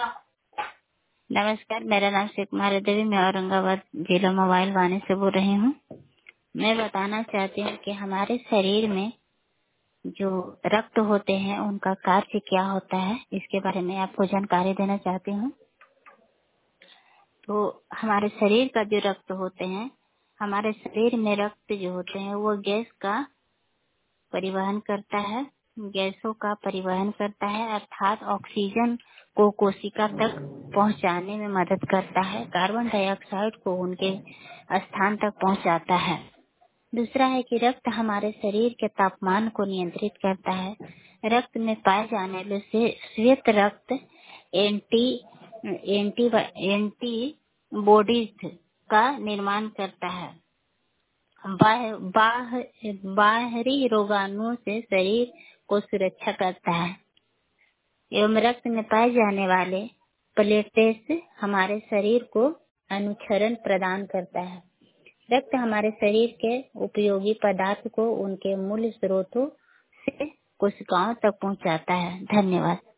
नमस्कार, मेरा नाम शिव कुमारी देवी, मैं औरंगाबाद जिला मोबाइल वाणी से बोल रही हूँ। मैं बताना चाहती हूँ कि हमारे शरीर में जो रक्त होते हैं उनका कार्य क्या होता है, इसके बारे में आपको जानकारी देना चाहती हूँ। तो हमारे शरीर का जो रक्त होते हैं, हमारे शरीर में रक्त जो होते हैं वो गैस का परिवहन करता है, गैसों का परिवहन करता है, अर्थात ऑक्सीजन को कोशिका तक पहुंचाने में मदद करता है, कार्बन डाइऑक्साइड को उनके स्थान तक पहुंचाता है। दूसरा है कि रक्त हमारे शरीर के तापमान को नियंत्रित करता है। रक्त में पाए जाने वाले से श्वेत रक्त एंटी एंटी एंटी बॉडीज का निर्माण करता है। बाहरी रोगाणुओं से शरीर को सुरक्षा करता है एवं रक्त में पाए जाने वाले प्लेटलेट्स हमारे शरीर को अनुक्षरण प्रदान करता है। रक्त हमारे शरीर के उपयोगी पदार्थ को उनके मूल स्रोतों से कोशिकाओं तक पहुंचाता है। धन्यवाद।